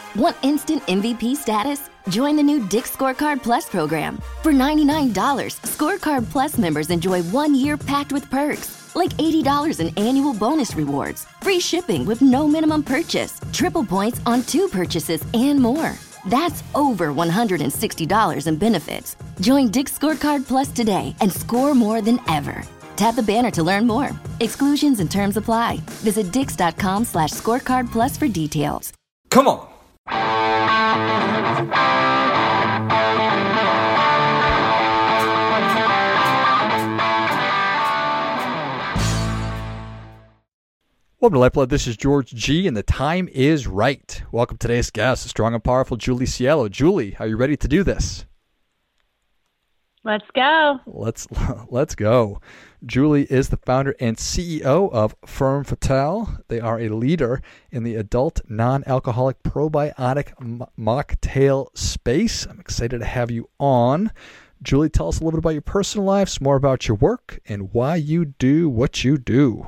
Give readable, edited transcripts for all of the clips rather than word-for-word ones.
Want instant MVP status? Join the new Dick's Scorecard Plus program. For $99, Scorecard Plus members enjoy 1 year packed with perks, like $80 in annual bonus rewards, free shipping with no minimum purchase, triple points on 2 purchases, and more. That's over $160 in benefits. Join Dick's Scorecard Plus today and score more than ever. Tap the banner to learn more. Exclusions and terms apply. Visit dix.com/scorecard plus for details. Come on. Welcome to Lifeblood. This is George G, and the time is right. Welcome to today's guest, the strong and powerful Julie Cielo. Julie, are you ready to do this? Let's go. Let's go. Julie is the founder and CEO of Ferme Fatale. They are a leader in the adult non-alcoholic probiotic mocktail space. I'm excited to have you on. Julie, tell us a little bit about your personal life, some more about your work, and why you do what you do.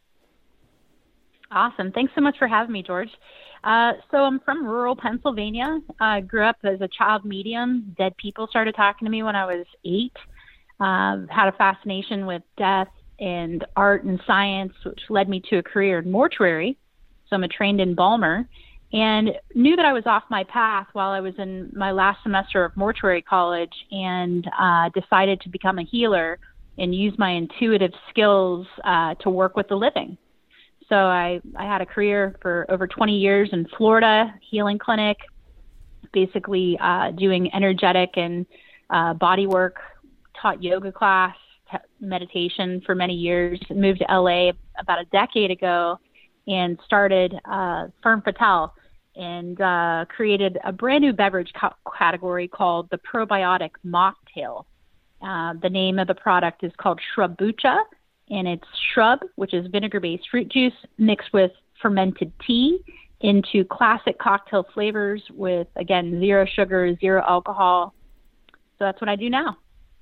Awesome. Thanks so much for having me, George. So I'm from rural Pennsylvania. I grew up as a child medium. Dead people started talking to me when I was 8. Had a fascination with death and art and science, which led me to a career in mortuary. So I'm a trained embalmer, and knew that I was off my path while I was in my last semester of mortuary college, and decided to become a healer and use my intuitive skills to work with the living. So I had a career for over 20 years in Florida, healing clinic, basically doing energetic and body work, taught yoga class, meditation for many years, moved to LA about a decade ago and started Ferme Fatale and created a brand new beverage category called the Probiotic Mocktail. The name of the product is called Shrubbucha, and it's shrub, which is vinegar-based fruit juice, mixed with fermented tea into classic cocktail flavors with, again, 0 sugar, 0 alcohol. So that's what I do now.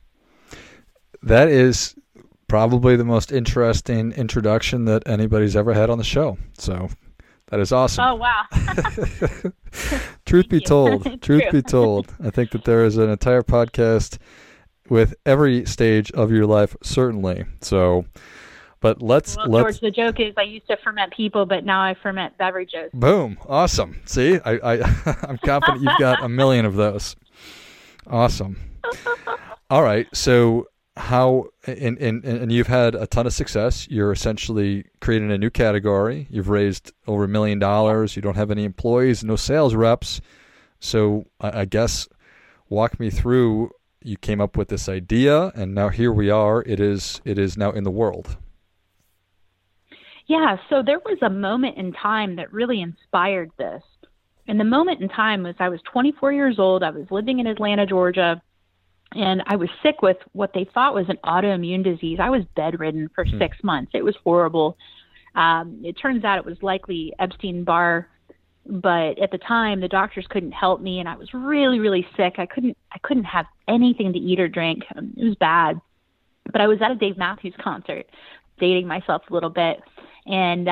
That is probably the most interesting introduction that anybody's ever had on the show. So that is awesome. Oh, wow. Truth be told, I think that there is an entire podcast with every stage of your life, certainly. So, but let's George, the joke is I used to ferment people, but now I ferment beverages. Boom. Awesome. See, I'm confident you've got a million of those. Awesome. All right. So how, and you've had a ton of success. You're essentially creating a new category. You've raised over $1 million. You don't have any employees, no sales reps. So I guess walk me through. You came up with this idea, and now here we are. It is now in the world. Yeah, so there was a moment in time that really inspired this. And the moment in time was I was 24 years old. I was living in Atlanta, Georgia, and I was sick with what they thought was an autoimmune disease. I was bedridden for 6 months. It was horrible. It turns out it was likely Epstein-Barr. But at the time, the doctors couldn't help me, and I was really, really sick. I couldn't have anything to eat or drink. It was bad. But I was at a Dave Matthews concert, dating myself a little bit, and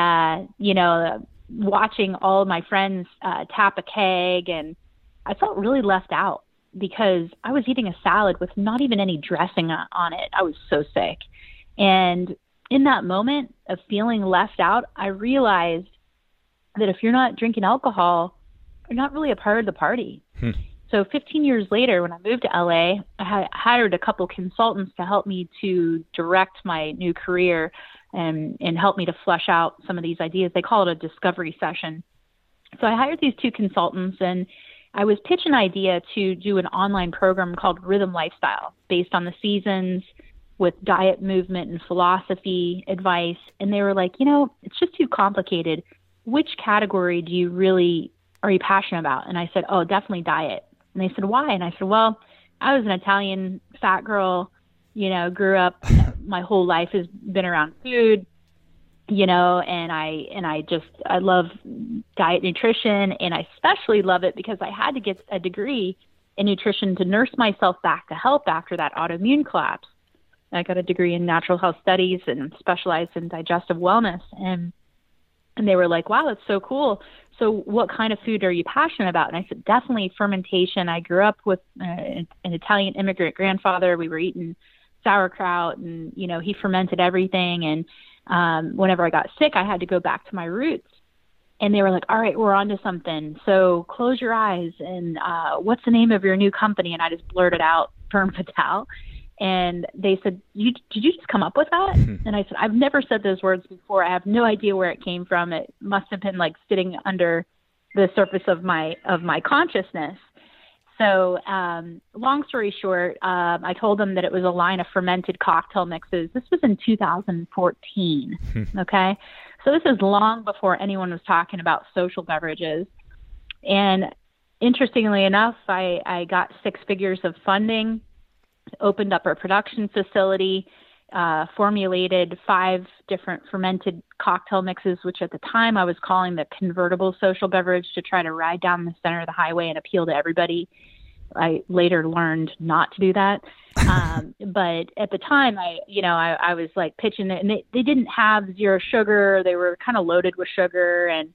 watching all of my friends tap a keg, and I felt really left out because I was eating a salad with not even any dressing on it. I was so sick. And in that moment of feeling left out, I realized that if you're not drinking alcohol, you're not really a part of the party. So 15 years later, when I moved to LA, I hired a couple consultants to help me to direct my new career and help me to flesh out some of these ideas. They call it a discovery session. So I hired these 2 consultants, and I was pitched an idea to do an online program called Rhythm Lifestyle based on the seasons with diet, movement, and philosophy advice. And they were like, it's just too complicated. Which category are you passionate about? And I said, oh, definitely diet. And they said, why? And I said, well, I was an Italian fat girl, grew up, my whole life has been around food, and I love diet nutrition, and I especially love it because I had to get a degree in nutrition to nurse myself back to health after that autoimmune collapse. I got a degree in natural health studies and specialized in digestive wellness. And they were like, wow, that's so cool. so what kind of food are you passionate about? And I said, definitely fermentation. I grew up with an Italian immigrant grandfather. We were eating sauerkraut, and, he fermented everything. And whenever I got sick, I had to go back to my roots. And they were like, all right, we're on to something. So close your eyes. And what's the name of your new company? And I just blurted out Femme Fatale. And they said, did you just come up with that? And I said, I've never said those words before. I have no idea where it came from. It must have been like sitting under the surface of my consciousness. So long story short, I told them that it was a line of fermented cocktail mixes. This was in 2014. Okay. So this is long before anyone was talking about social beverages. And interestingly enough, I got 6 figures of funding, opened up a production facility, formulated 5 different fermented cocktail mixes, which at the time I was calling the convertible social beverage, to try to ride down the center of the highway and appeal to everybody. I later learned not to do that. But at the time I was like pitching it, and they didn't have zero sugar. They were kind of loaded with sugar. And,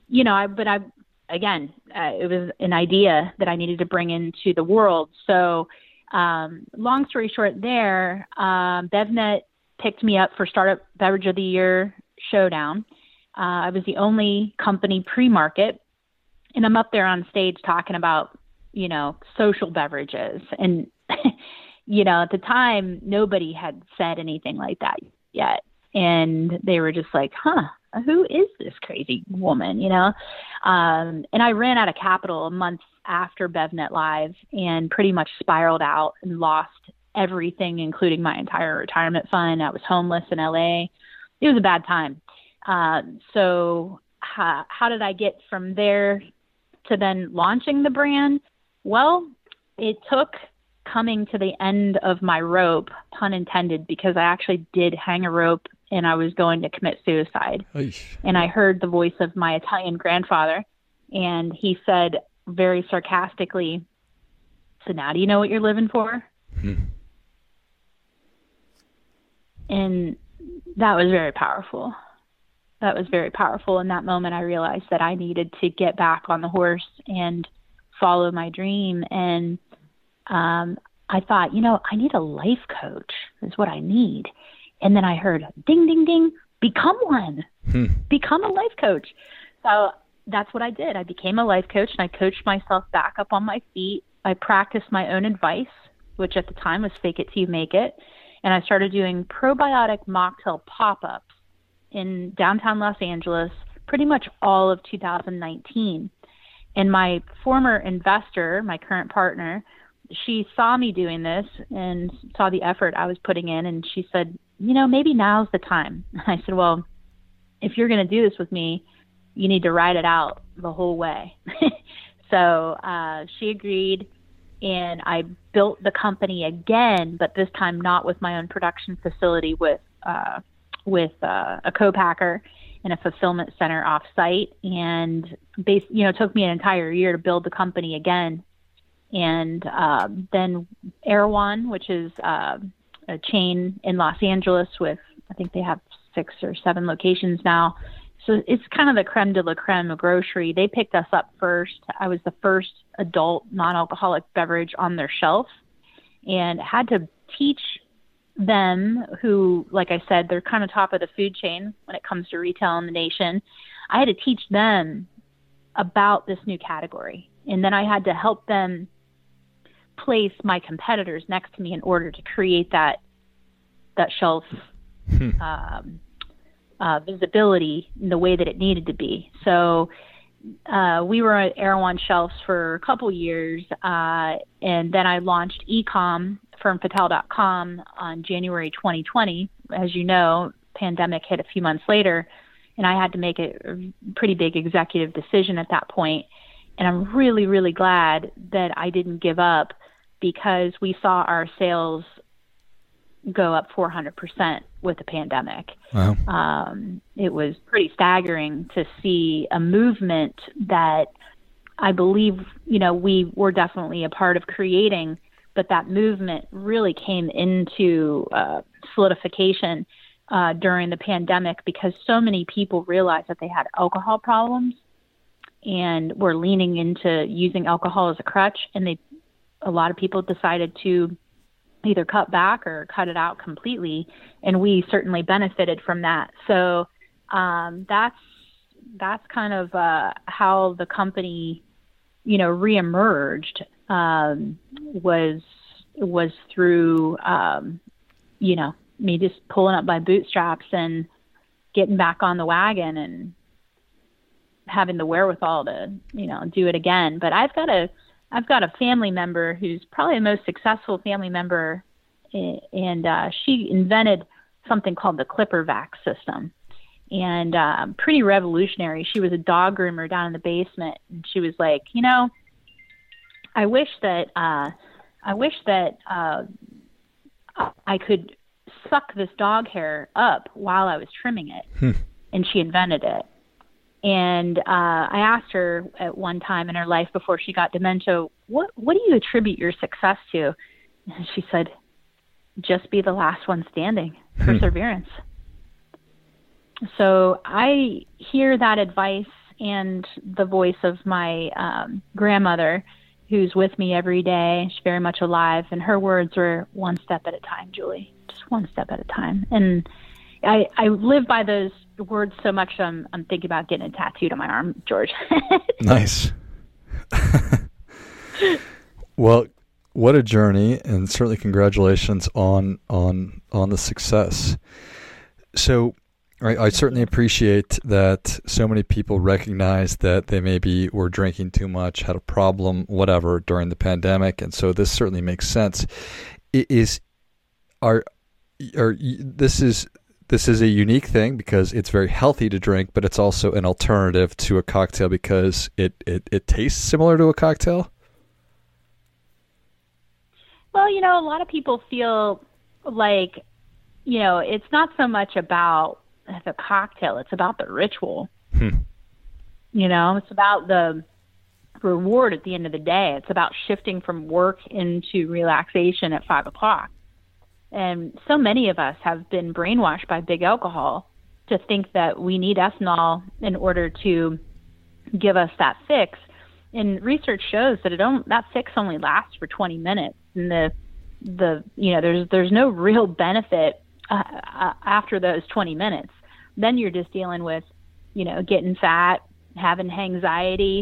it was an idea that I needed to bring into the world. So, long story short there, BevNet picked me up for Startup Beverage of the Year Showdown. I was the only company pre-market, and I'm up there on stage talking about, social beverages. And, at the time, nobody had said anything like that yet. And they were just like, who is this crazy woman, And I ran out of capital a month after BevNet Live and pretty much spiraled out and lost everything, including my entire retirement fund. I was homeless in LA. It was a bad time. So how did I get from there to then launching the brand? Well, it took coming to the end of my rope, pun intended, because I actually did hang a rope and I was going to commit suicide. Eesh. And I heard the voice of my Italian grandfather, and he said very sarcastically, so now do you know what you're living for? And that was very powerful. That was very powerful. In that moment, I realized that I needed to get back on the horse and follow my dream. And I thought, I need a life coach is what I need. And then I heard, ding, ding, ding, become one. Become a life coach. So that's what I did. I became a life coach, and I coached myself back up on my feet. I practiced my own advice, which at the time was fake it till you make it. And I started doing probiotic mocktail pop-ups in downtown Los Angeles pretty much all of 2019. And my former investor, my current partner, she saw me doing this and saw the effort I was putting in. And she said, maybe now's the time. I said, well, if you're going to do this with me, you need to ride it out the whole way. So she agreed, and I built the company again, but this time not with my own production facility, with a co-packer and a fulfillment center off-site. And it took me an entire year to build the company again. And then Erewhon, which is a chain in Los Angeles with, I think they have 6 or 7 locations now. So it's kind of the creme de la creme of grocery. They picked us up first. I was the first adult non-alcoholic beverage on their shelf, and had to teach them, who, like I said, they're kind of top of the food chain when it comes to retail in the nation. I had to teach them about this new category. And then I had to help them place my competitors next to me in order to create that shelf visibility in the way that it needed to be. So we were at Erewhon shelves for a couple years, and then I launched e-com, FemmeFatale.com, on January 2020. As you know, pandemic hit a few months later, and I had to make a pretty big executive decision at that point. And I'm really, really glad that I didn't give up, because we saw our sales go up 400% with the pandemic. Wow. It was pretty staggering to see a movement that I believe, we were definitely a part of creating, but that movement really came into solidification during the pandemic, because so many people realized that they had alcohol problems, and were leaning into using alcohol as a crutch, and a lot of people decided to either cut back or cut it out completely, and we certainly benefited from that. So that's kind of how the company, reemerged, was through me just pulling up my bootstraps and getting back on the wagon and having the wherewithal to do it again. But I've got a family member who's probably the most successful family member, and she invented something called the Clipper Vac system, and pretty revolutionary. She was a dog groomer down in the basement, and she was like, I wish that I could suck this dog hair up while I was trimming it. And she invented it. And I asked her at one time in her life before she got dementia, what do you attribute your success to? And she said, just be the last one standing. Perseverance. So I hear that advice and the voice of my grandmother, who's with me every day. She's very much alive. And her words were, one step at a time, Julie, just one step at a time. And I live by those words so much, I'm thinking about getting it tattooed on my arm, George. Nice. Well, what a journey, and certainly congratulations on the success. So I certainly appreciate that so many people recognize that they maybe were drinking too much, had a problem, whatever, during the pandemic, and so this certainly makes sense. This is a unique thing because it's very healthy to drink, but it's also an alternative to a cocktail because it tastes similar to a cocktail. Well, a lot of people feel like, it's not so much about the cocktail, it's about the ritual. It's about the reward at the end of the day. It's about shifting from work into relaxation at 5:00. And so many of us have been brainwashed by big alcohol to think that we need ethanol in order to give us that fix. And research shows that that fix only lasts for 20 minutes. And there's no real benefit after those 20 minutes. Then you're just dealing with, getting fat, having anxiety,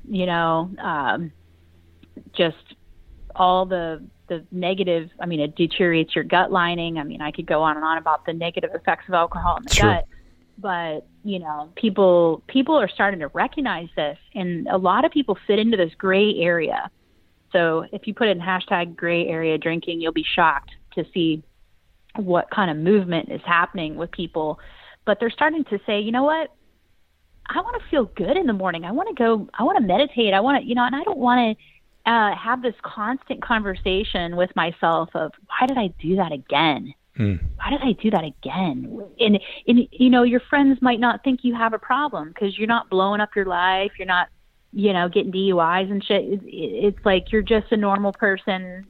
just all the negative. I mean, it deteriorates your gut lining. I mean, I could go on and on about the negative effects of alcohol in the gut, but people are starting to recognize this, and a lot of people fit into this gray area. So if you put in hashtag gray area drinking, you'll be shocked to see what kind of movement is happening with people. But they're starting to say, you know what? I want to feel good in the morning. I want to meditate. I want to, and I don't want to have this constant conversation with myself of, why did I do that again? Why did I do that again? And your friends might not think you have a problem because you're not blowing up your life. You're not, getting DUIs and shit. It's like you're just a normal person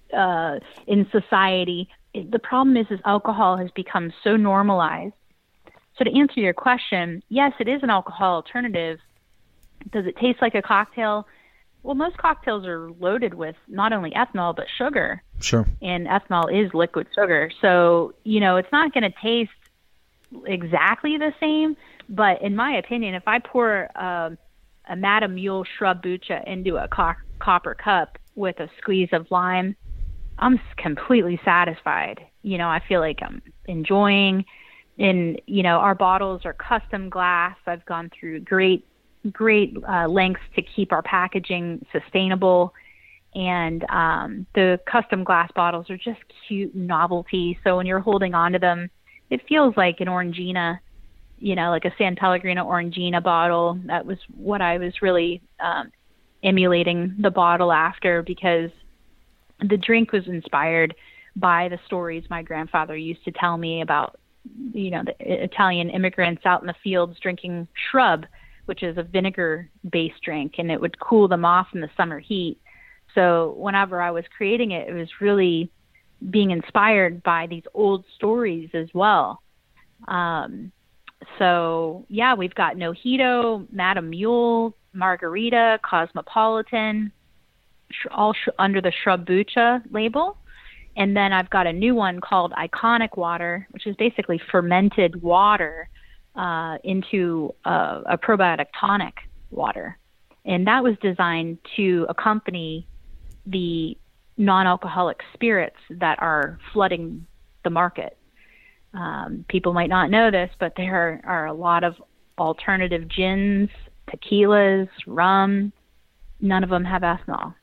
in society. The problem is alcohol has become so normalized. So to answer your question, yes, it is an alcohol alternative. Does it taste like a cocktail? Well, most cocktails are loaded with not only ethanol, but sugar. Sure. And ethanol is liquid sugar. So, it's not going to taste exactly the same. But in my opinion, if I pour a Madame Mule Shrub Bucha into a copper cup with a squeeze of lime, I'm completely satisfied. I feel like I'm enjoying. And, our bottles are custom glass. I've gone through great lengths to keep our packaging sustainable. And the custom glass bottles are just cute novelty. So when you're holding on to them, it feels like an Orangina, like a San Pellegrino Orangina bottle. That was what I was really emulating the bottle after, because the drink was inspired by the stories my grandfather used to tell me about, the Italian immigrants out in the fields drinking shrub, which is a vinegar-based drink, and it would cool them off in the summer heat. So whenever I was creating it, it was really being inspired by these old stories as well. So, yeah, we've got Nojito, Madame Mule, Margarita, Cosmopolitan, under the Shrubbucha label. And then I've got a new one called Iconic Water, which is basically fermented water into a probiotic tonic water. And that was designed to accompany the non-alcoholic spirits that are flooding the market. People might not know this, but there are a lot of alternative gins, tequilas, rum. None of them have ethanol.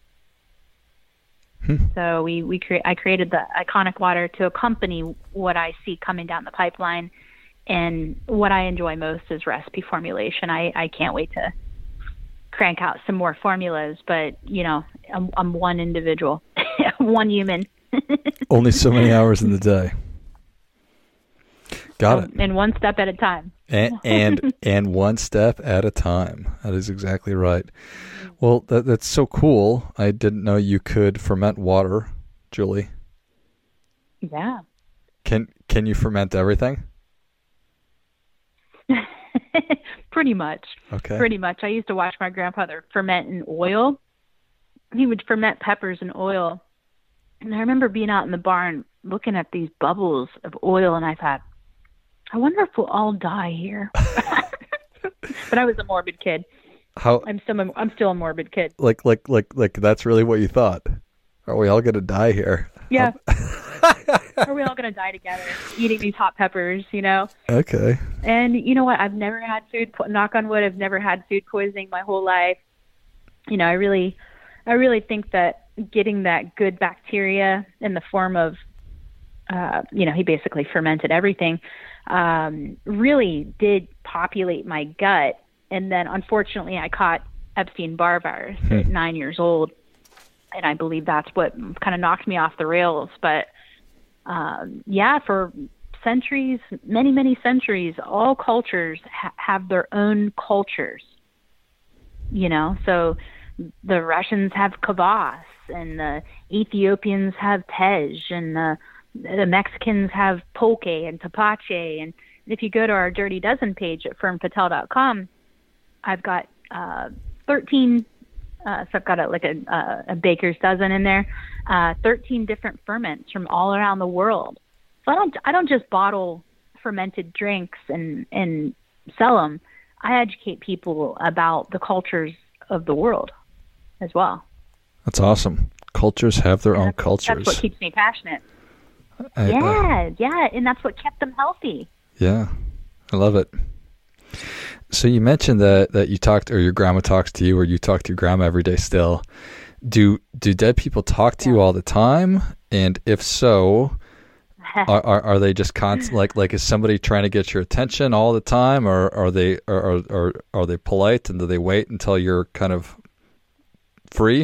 So I created the Iconic Water to accompany what I see coming down the pipeline. And what I enjoy most is recipe formulation. I can't wait to crank out some more formulas, but I'm one individual, one human. Only so many hours in the day. Got it. And one step at a time. and one step at a time. That is exactly right. Well, that's so cool. I didn't know you could ferment water, Julie. Yeah. Can you ferment everything? Pretty much. Okay. Pretty much. I used to watch my grandfather ferment in oil. He would ferment peppers in oil. And I remember being out in the barn looking at these bubbles of oil, and I thought, I wonder if we'll all die here. But I was a morbid kid. I'm still a morbid kid. Like that's really what you thought. Are we all going to die here? Yeah. Are we all going to die together eating these hot peppers, Okay. And you know what? I've never had food, knock on wood, I've never had food poisoning my whole life. I really think that getting that good bacteria in the form of, he basically fermented everything, really did populate my gut. And then, unfortunately, I caught Epstein-Barr virus at 9 years old, and I believe that's what kind of knocked me off the rails. But, for centuries, many, many centuries, all cultures have their own cultures, So the Russians have kvass, and the Ethiopians have tej, and the Mexicans have poke and tapache. And if you go to our Dirty Dozen page at fernpatel.com, I've got 13, so I've got a baker's dozen in there, 13 different ferments from all around the world. So I don't just bottle fermented drinks and sell them. I educate people about the cultures of the world as well. That's awesome. Cultures have their own cultures. That's what keeps me passionate. And that's what kept them healthy. Yeah, I love it. So you mentioned that you talked, or your grandma talks to you, or you talk to your grandma every day still. Do dead people talk to you all the time? And if so, are they just constant? Like is somebody trying to get your attention all the time, or are they polite, and do they wait until you're kind of free?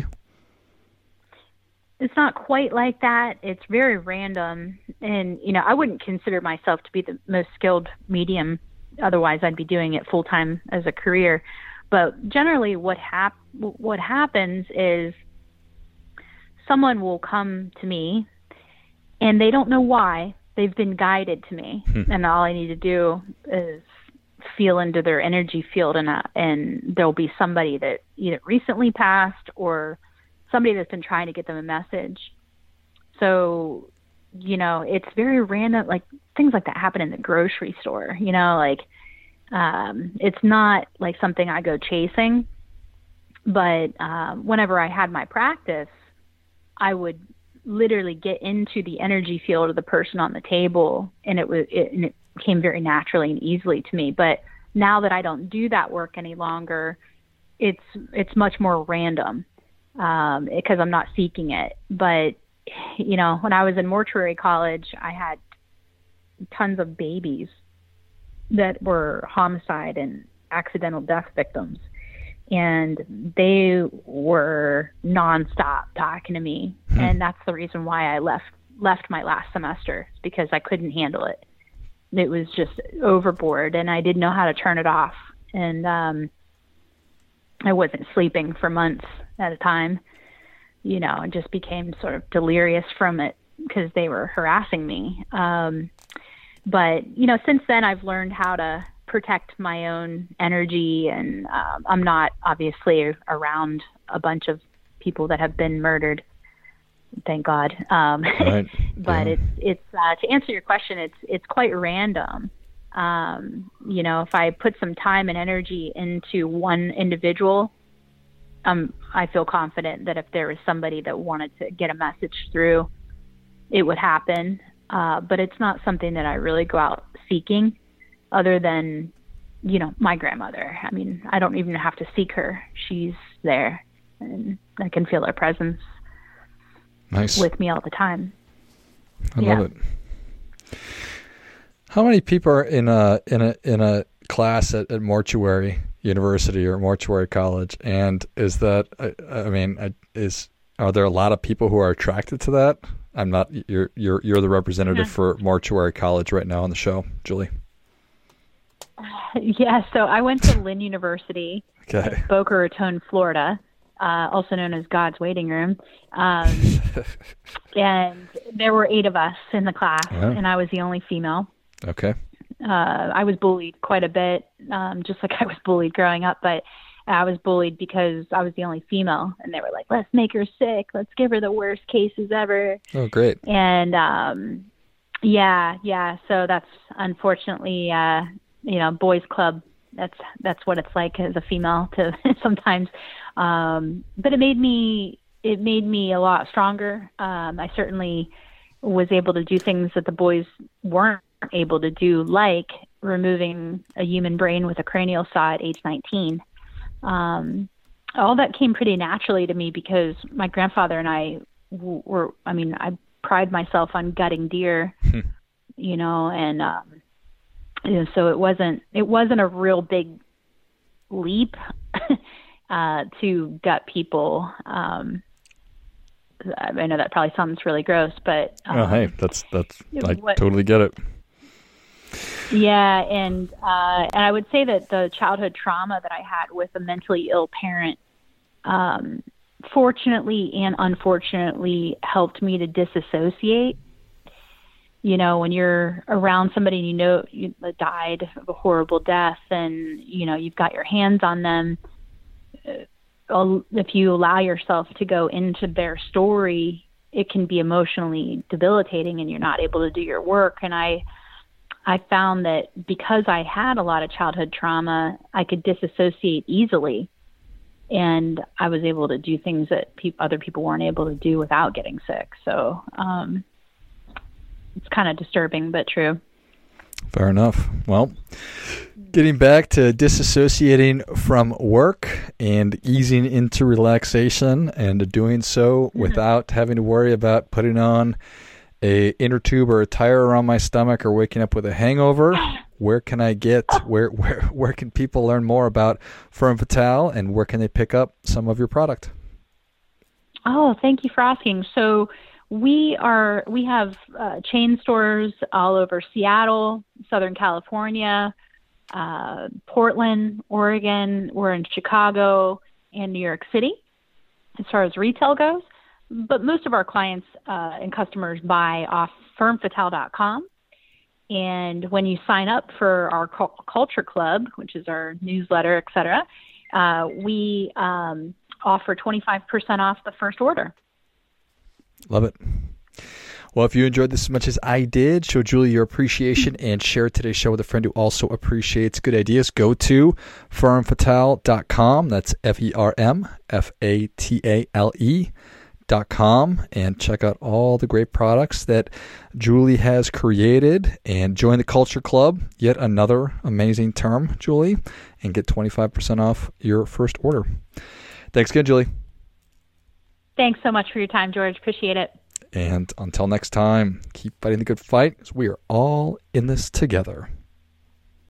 It's not quite like that. It's very random, and I wouldn't consider myself to be the most skilled medium. Otherwise, I'd be doing it full time as a career. But generally, what happens is someone will come to me, and they don't know why. They've been guided to me, and all I need to do is feel into their energy field, and there'll be somebody that either recently passed or somebody that's been trying to get them a message. So, it's very random, like things like that happen in the grocery store, it's not like something I go chasing, but whenever I had my practice, I would literally get into the energy field of the person on the table, and it came very naturally and easily to me. But now that I don't do that work any longer, it's much more random, because I'm not seeking it. But when I was in mortuary college, I had tons of babies that were homicide and accidental death victims. And they were nonstop talking to me. And that's the reason why I left my last semester, because I couldn't handle it. It was just overboard, and I didn't know how to turn it off. And I wasn't sleeping for months at a time. And just became sort of delirious from it because they were harassing me. But, since then I've learned how to protect my own energy, and I'm not obviously around a bunch of people that have been murdered. Thank God. Right. But it's to answer your question, it's quite random. If I put some time and energy into one individual, I feel confident that if there was somebody that wanted to get a message through, it would happen. But it's not something that I really go out seeking, other than, my grandmother. I mean, I don't even have to seek her. She's there, and I can feel her presence. Nice. With me all the time. I love it. How many people are in a class at Mortuary University or Mortuary College? And is that, are there a lot of people who are attracted to that? I'm not. You're the representative for Mortuary College right now on the show, Julie. Yeah. So I went to Lynn University, okay, Boca Raton, Florida. Also known as God's Waiting Room. And there were 8 of us in the class, and I was the only female. Okay. I was bullied quite a bit, just like I was bullied growing up, but I was bullied because I was the only female, and they were like, let's make her sick. Let's give her the worst cases ever. Oh, great. And, so that's unfortunately, boys club. That's what it's like as a female to sometimes. But it made me a lot stronger. I certainly was able to do things that the boys weren't able to do, like removing a human brain with a cranial saw at age 19. All that came pretty naturally to me because my grandfather and I I pride myself on gutting deer, and so it wasn't a real big leap to gut people. I know that probably sounds really gross, but hey, that's I totally get it. Yeah, and I would say that the childhood trauma that I had with a mentally ill parent, fortunately and unfortunately, helped me to disassociate. When you're around somebody you died of a horrible death, and you've got your hands on them, if you allow yourself to go into their story, it can be emotionally debilitating, and you're not able to do your work. And I found that because I had a lot of childhood trauma, I could disassociate easily, and I was able to do things that other people weren't able to do without getting sick. So it's kind of disturbing, but true. Fair enough. Well, getting back to disassociating from work and easing into relaxation, and doing so without having to worry about putting on a inner tube or a tire around my stomach or waking up with a hangover. Where can I get, where can people learn more about Femme Fatale, and where can they pick up some of your product? Oh, thank you for asking. So we have chain stores all over Seattle, Southern California, Portland, Oregon. We're in Chicago and New York City as far as retail goes. But most of our clients and customers buy off FemmeFatale.com. And when you sign up for our Culture Club, which is our newsletter, et cetera, we offer 25% off the first order. Love it. Well, if you enjoyed this as much as I did, show Julie your appreciation and share today's show with a friend who also appreciates good ideas. Go to FemmeFatale.com. That's FemmeFatale.com, and check out all the great products that Julie has created, and join the Culture Club, yet another amazing term, Julie, and get 25% off your first order. Thanks again, Julie. Thanks so much for your time, George. Appreciate it. And until next time, keep fighting the good fight, because we are all in this together.